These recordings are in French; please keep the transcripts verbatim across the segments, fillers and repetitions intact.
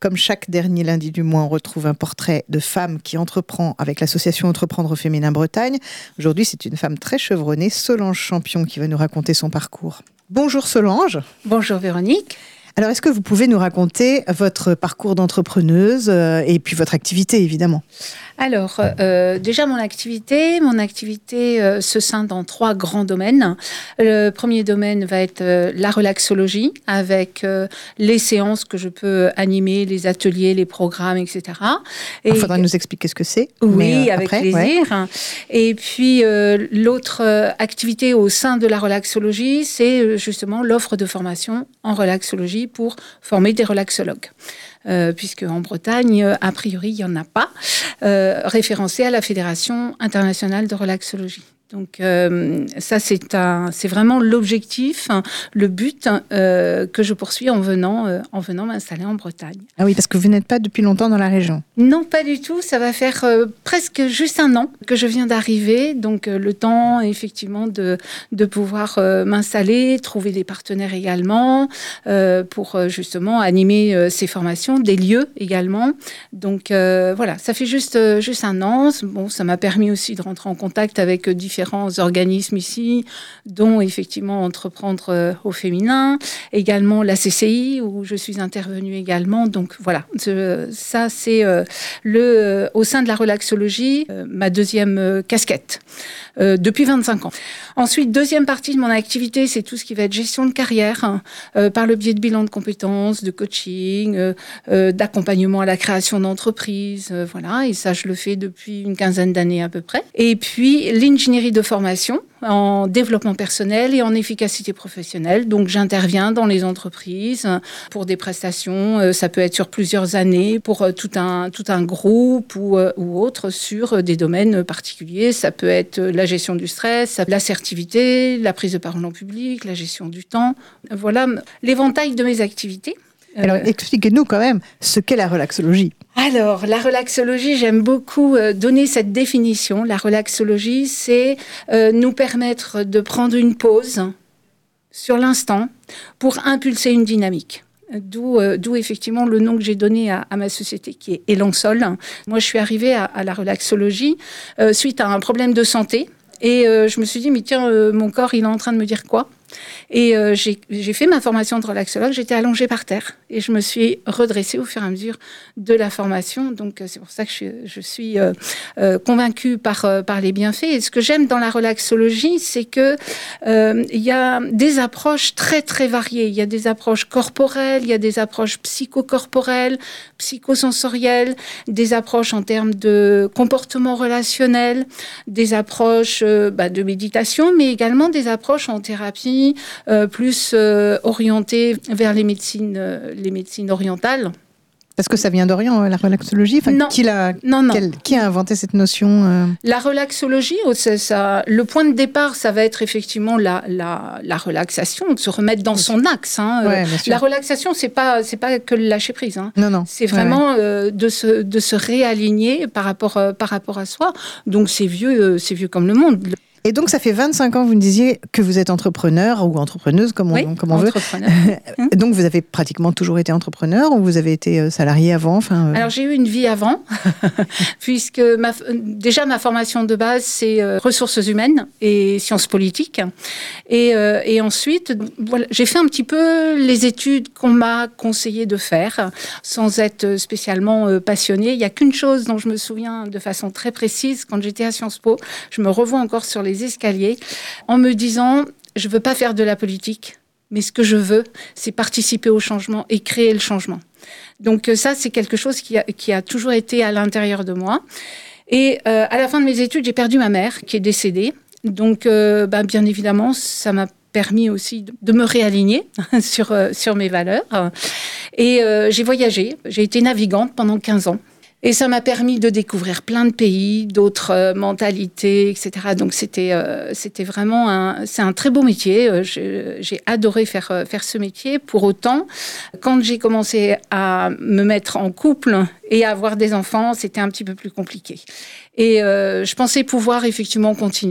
Comme chaque dernier lundi du mois, on retrouve un portrait de femme qui entreprend avec l'association Entreprendre au féminin Bretagne. Aujourd'hui, c'est une femme très chevronnée, Solange Champion, qui va nous raconter son parcours. Bonjour Solange. Bonjour Véronique. Alors, est-ce que vous pouvez nous raconter votre parcours d'entrepreneuse euh, et puis votre activité, évidemment ? Alors, euh, déjà mon activité, mon activité euh, se scinde dans trois grands domaines. Le premier domaine va être euh, la relaxologie, avec euh, les séances que je peux animer, les ateliers, les programmes, et cetera. Il faudra nous expliquer ce que c'est. Oui, mais, euh, avec après, plaisir. Ouais. Et puis, euh, l'autre euh, activité au sein de la relaxologie, c'est euh, justement l'offre de formation en relaxologie pour former des relaxologues. Euh, puisque en Bretagne, euh, a priori, il n'y en a pas, euh, référencé à la Fédération internationale de relaxologie. Donc euh, ça, c'est, un, c'est vraiment l'objectif, hein, le but euh, que je poursuis en venant, euh, en venant m'installer en Bretagne. Ah oui, parce que vous n'êtes pas depuis longtemps dans la région. Non, pas du tout. Ça va faire euh, presque juste un an que je viens d'arriver. Donc euh, le temps, effectivement, de, de pouvoir euh, m'installer, trouver des partenaires également, euh, pour euh, justement animer euh, ces formations, des lieux également. Donc euh, voilà, ça fait juste, euh, juste un an. Bon, ça m'a permis aussi de rentrer en contact avec euh, différents organismes ici, dont effectivement Entreprendre euh, au féminin, également la C C I, où je suis intervenue également. Donc voilà, ce, ça c'est euh, le, euh, au sein de la relaxologie, euh, ma deuxième euh, casquette, euh, depuis vingt-cinq ans. Ensuite, deuxième partie de mon activité, c'est tout ce qui va être gestion de carrière, hein, euh, par le biais de bilan de compétences, de coaching, euh, euh, d'accompagnement à la création d'entreprises, euh, voilà, et ça je le fais depuis une quinzaine d'années à peu près. Et puis l'ingénierie de formation en développement personnel et en efficacité professionnelle. Donc, j'interviens dans les entreprises pour des prestations. Ça peut être sur plusieurs années pour tout un, tout un groupe ou, ou autre sur des domaines particuliers. Ça peut être la gestion du stress, l'assertivité, la prise de parole en public, la gestion du temps. Voilà l'éventail de mes activités. Alors, euh... expliquez-nous quand même ce qu'est la relaxologie. Alors, la relaxologie, j'aime beaucoup euh, donner cette définition. La relaxologie, c'est euh, nous permettre de prendre une pause sur l'instant pour impulser une dynamique. D'où, euh, d'où effectivement le nom que j'ai donné à, à ma société, qui est Élan Sol. Moi, je suis arrivée à, à la relaxologie euh, suite à un problème de santé. Et euh, je me suis dit, mais tiens, euh, mon corps, il est en train de me dire quoi ? Et euh, j'ai, j'ai fait ma formation de relaxologue, j'étais allongée par terre et je me suis redressée au fur et à mesure de la formation. Donc euh, c'est pour ça que je, je suis euh, euh, convaincue par, euh, par les bienfaits. Et ce que j'aime dans la relaxologie, c'est que euh, il y a des approches très très variées. Il y a des approches corporelles, il y a des approches psychocorporelles, psychosensorielles, des approches en termes de comportement relationnel, des approches euh, bah, de méditation, mais également des approches en thérapie Euh, plus euh, orientée vers les médecines, euh, les médecines orientales. Parce que ça vient d'Orient, la relaxologie enfin, non. Qui, l'a, non, non. Quel, qui a inventé cette notion euh... La relaxologie, c'est ça, le point de départ, ça va être effectivement la, la, la relaxation, de se remettre dans son axe. Hein. Ouais, la relaxation, c'est pas, c'est pas que le lâcher prise. Hein. Non, non. C'est vraiment ouais, ouais. Euh, de, se, de se réaligner par rapport, euh, par rapport à soi. Donc c'est vieux, euh, c'est vieux comme le monde. Et donc, ça fait vingt-cinq ans, vous me disiez, que vous êtes entrepreneur ou entrepreneuse, comme on, oui, comme on veut. Donc, vous avez pratiquement toujours été entrepreneur ou vous avez été salarié avant enfin, euh... Alors, j'ai eu une vie avant, puisque ma, déjà, ma formation de base, c'est euh, ressources humaines et sciences politiques. Et, euh, et ensuite, voilà, j'ai fait un petit peu les études qu'on m'a conseillé de faire, sans être spécialement euh, passionnée. Il n'y a qu'une chose dont je me souviens de façon très précise, quand j'étais à Sciences Po, je me revois encore sur les les escaliers, en me disant, je ne veux pas faire de la politique, mais ce que je veux, c'est participer au changement et créer le changement. Donc ça, c'est quelque chose qui a, qui a toujours été à l'intérieur de moi. Et euh, à la fin de mes études, j'ai perdu ma mère, qui est décédée. Donc, euh, ben, bien évidemment, ça m'a permis aussi de me réaligner sur, euh, sur mes valeurs. Et euh, j'ai voyagé, j'ai été navigante pendant quinze ans. Et ça m'a permis de découvrir plein de pays, d'autres euh, mentalités, et cetera. Donc c'était euh, c'était vraiment un c'est un très beau métier. Je, j'ai adoré faire faire ce métier. Pour autant, quand j'ai commencé à me mettre en couple et à avoir des enfants, c'était un petit peu plus compliqué. Et euh, je pensais pouvoir effectivement continuer.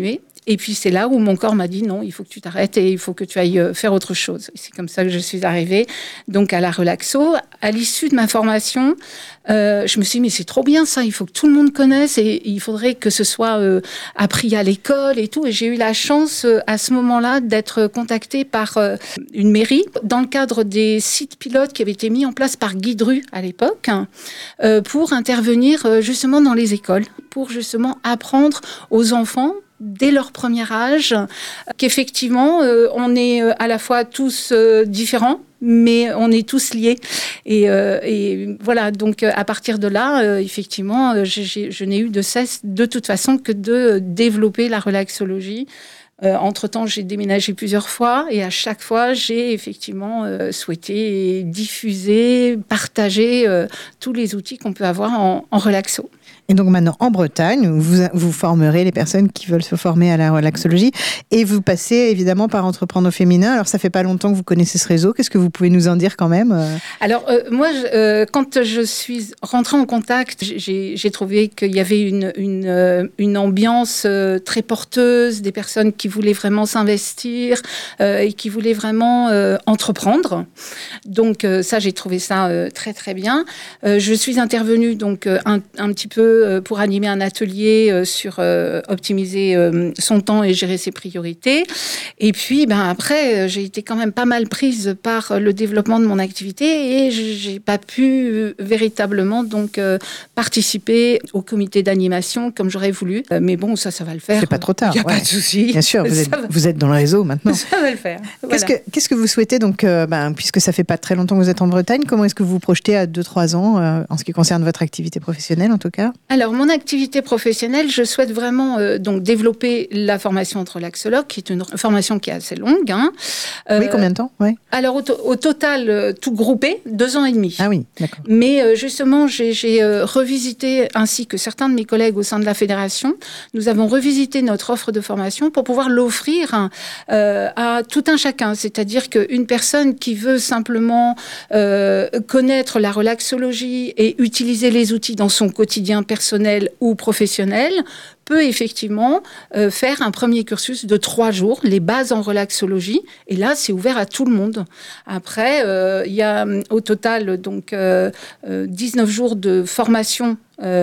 Et puis c'est là où mon corps m'a dit non, il faut que tu t'arrêtes et il faut que tu ailles faire autre chose. Et c'est comme ça que je suis arrivée donc à la relaxo. À l'issue de ma formation, euh, je me suis dit mais c'est trop bien ça, il faut que tout le monde connaisse et, et il faudrait que ce soit euh, appris à l'école et tout. Et j'ai eu la chance euh, à ce moment-là d'être contactée par euh, une mairie dans le cadre des sites pilotes qui avaient été mis en place par Guy Dru à l'époque hein, euh, pour intervenir euh, justement dans les écoles, pour justement apprendre aux enfants dès leur premier âge qu'effectivement euh, on est à la fois tous euh, différents mais on est tous liés et, euh, et voilà donc à partir de là euh, effectivement j'ai, je n'ai eu de cesse de toute façon que de développer la relaxologie. Euh, entre-temps, j'ai déménagé plusieurs fois et à chaque fois, j'ai effectivement euh, souhaité diffuser, partager euh, tous les outils qu'on peut avoir en, en relaxo. Et donc maintenant, en Bretagne, vous, vous formerez les personnes qui veulent se former à la relaxologie et vous passez évidemment par Entreprendre au féminin. Alors, ça fait pas longtemps que vous connaissez ce réseau. Qu'est-ce que vous pouvez nous en dire quand même ? Alors, euh, moi, je, euh, quand je suis rentrée en contact, j'ai, j'ai trouvé qu'il y avait une, une, une ambiance euh, très porteuse, des personnes qui voulaient vraiment s'investir euh, et qui voulaient vraiment euh, entreprendre. Donc, euh, ça, j'ai trouvé ça euh, très, très bien. Euh, je suis intervenue donc euh, un, un petit peu pour animer un atelier sur euh, optimiser euh, son temps et gérer ses priorités. Et puis, ben, après, j'ai été quand même pas mal prise par le développement de mon activité et j'ai pas pu euh, véritablement donc euh, participer au comité d'animation comme j'aurais voulu. Euh, mais bon, ça, ça va le faire. C'est pas trop tard. Il n'y a ouais. pas de souci. Bien sûr, vous êtes, vous êtes dans le réseau maintenant. Ça va le faire. Voilà. Qu'est-ce que, qu'est-ce que vous souhaitez donc, euh, ben, puisque ça fait pas très longtemps que vous êtes en Bretagne, comment est-ce que vous vous projetez à deux trois ans euh, en ce qui concerne votre activité professionnelle en tout cas ? Alors, mon activité professionnelle, je souhaite vraiment euh, donc développer la formation entre relaxologue, qui est une formation qui est assez longue. Hein. Euh, oui, combien de temps ? Ouais. Alors, au, to- au total, euh, tout groupé, deux ans et demi. Ah oui, d'accord. Mais euh, justement, j'ai, j'ai euh, revisité, ainsi que certains de mes collègues au sein de la fédération, nous avons revisité notre offre de formation pour pouvoir l'offrir hein, euh, à tout un chacun. C'est-à-dire qu'une personne qui veut simplement euh, connaître la relaxologie et utiliser les outils dans son quotidien personnel ou professionnel peut effectivement euh, faire un premier cursus de trois jours, les bases en relaxologie. Et là, c'est ouvert à tout le monde. Après, euh, il y a au total donc euh, euh, dix-neuf jours de formation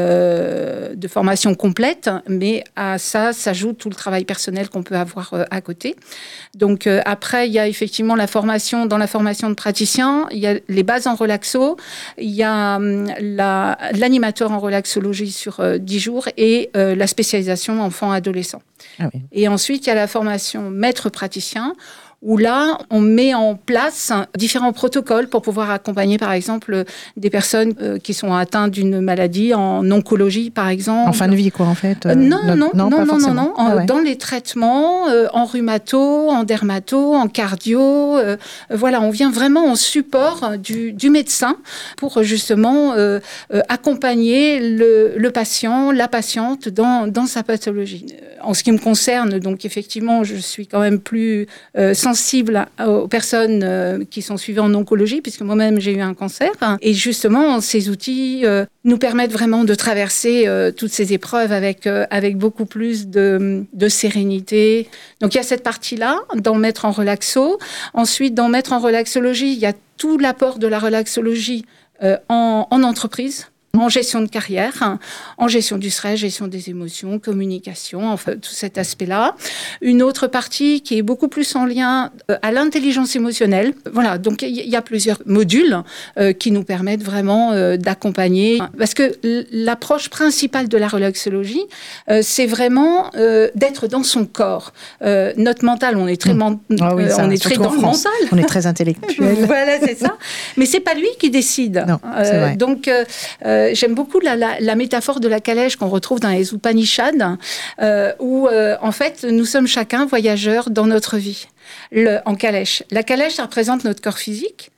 Euh, de formation complète, mais à ça s'ajoute tout le travail personnel qu'on peut avoir euh, à côté. Donc euh, après, il y a effectivement la formation, dans la formation de praticien, il y a les bases en relaxo, il y a euh, la, l'animateur en relaxologie sur euh, dix jours et euh, la spécialisation enfant-adolescent. Ah oui. Et ensuite, il y a la formation maître praticien, où là, on met en place différents protocoles pour pouvoir accompagner, par exemple, des personnes euh, qui sont atteintes d'une maladie en oncologie, par exemple. En fin de vie, quoi, en fait euh, Non, non, non, non, non, non, non, non. Ah ouais. Dans les traitements, euh, en rhumato, en dermato, en cardio. Euh, voilà, on vient vraiment en support du, du médecin pour justement euh, euh, accompagner le, le patient, la patiente dans, dans sa pathologie. En ce qui me concerne, donc effectivement, je suis quand même plus euh, sensible aux personnes euh, qui sont suivies en oncologie, puisque moi-même j'ai eu un cancer. Et justement, ces outils euh, nous permettent vraiment de traverser euh, toutes ces épreuves avec, euh, avec beaucoup plus de, de sérénité. Donc il y a cette partie-là, d'en mettre en relaxo. Ensuite, d'en mettre en relaxologie, il y a tout l'apport de la relaxologie euh, en, en entreprise. En gestion de carrière, en gestion du stress, gestion des émotions, communication, enfin tout cet aspect-là. Une autre partie qui est beaucoup plus en lien à l'intelligence émotionnelle. Voilà, donc il y a plusieurs modules euh, qui nous permettent vraiment euh, d'accompagner. Parce que l'approche principale de la relaxologie, euh, c'est vraiment euh, d'être dans son corps. Euh, notre mental, on est très, man- ah oui, ça, euh, on est très dans le mental. On est très intellectuel. Voilà, c'est ça. Mais c'est pas lui qui décide. Non, c'est euh, vrai. Donc euh, Euh, j'aime beaucoup la, la, la métaphore de la calèche qu'on retrouve dans les Upanishads, euh, où euh, en fait nous sommes chacun voyageurs dans notre vie. Le, en calèche. La calèche, ça représente notre corps physique,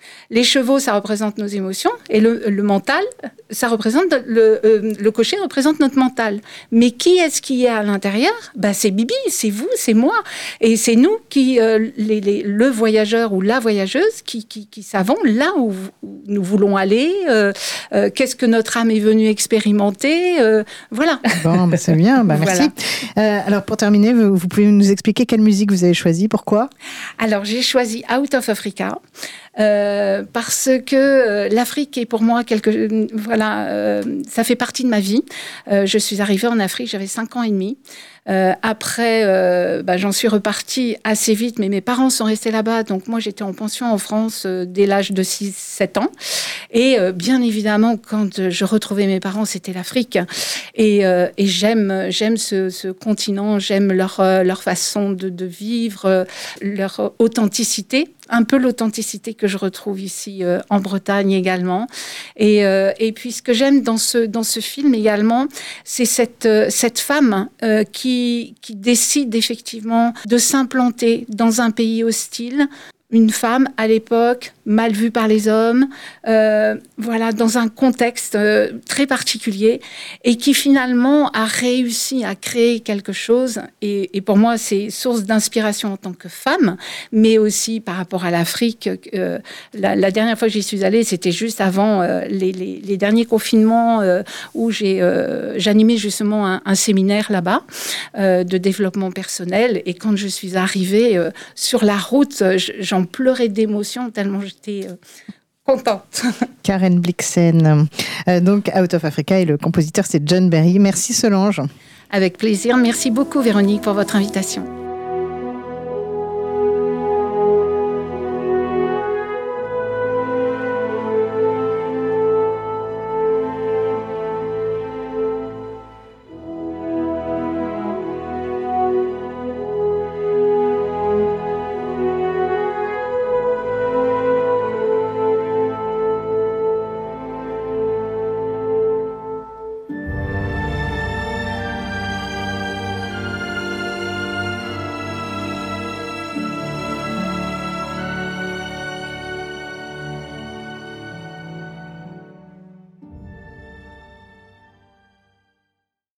Les chevaux, ça représente nos émotions. Et le, le mental, ça représente le, euh, le cocher représente notre mental. Mais qui est-ce qui est à l'intérieur ? Bah, c'est Bibi, c'est vous, c'est moi. Et c'est nous qui, euh, les, les, le voyageur ou la voyageuse, qui, qui, qui savons là où, où nous voulons aller, euh, euh, qu'est-ce que notre âme est venue expérimenter. Euh, voilà. Bon, bah, c'est bien, bah, merci. Voilà. Euh, alors, pour terminer, vous, vous pouvez nous expliquer quelle musique vous avez choisie, pourquoi ? Alors, j'ai choisi Out of Africa. Euh, parce que euh, l'Afrique est pour moi quelque, voilà, euh, ça fait partie de ma vie. Euh, je suis arrivée en Afrique, j'avais cinq ans et demi. Euh, après, euh, bah, j'en suis repartie assez vite, mais mes parents sont restés là-bas. Donc moi, j'étais en pension en France euh, dès l'âge de six sept ans. Et euh, bien évidemment, quand je retrouvais mes parents, c'était l'Afrique. Et, euh, et j'aime, j'aime ce, ce continent, j'aime leur, euh, leur façon de, de vivre, euh, leur authenticité. Un peu l'authenticité que je retrouve ici euh, en Bretagne également. Et, euh, et puis, ce que j'aime dans ce, dans ce film également, c'est cette, euh, cette femme euh, qui, qui décide effectivement de s'implanter dans un pays hostile. Une femme, à l'époque, mal vue par les hommes, euh, voilà, dans un contexte euh, très particulier, et qui finalement a réussi à créer quelque chose. Et, et pour moi, c'est source d'inspiration en tant que femme, mais aussi par rapport à l'Afrique. Euh, la, la dernière fois que j'y suis allée, c'était juste avant euh, les, les, les derniers confinements euh, où j'ai, euh, j'animais justement un, un séminaire là-bas euh, de développement personnel. Et quand je suis arrivée euh, sur la route, j'en pleurais d'émotion tellement j'étais euh, contente. Karen Blixen, euh, donc Out of Africa, et le compositeur c'est John Barry. Merci Solange. Avec plaisir. Merci beaucoup Véronique pour votre invitation.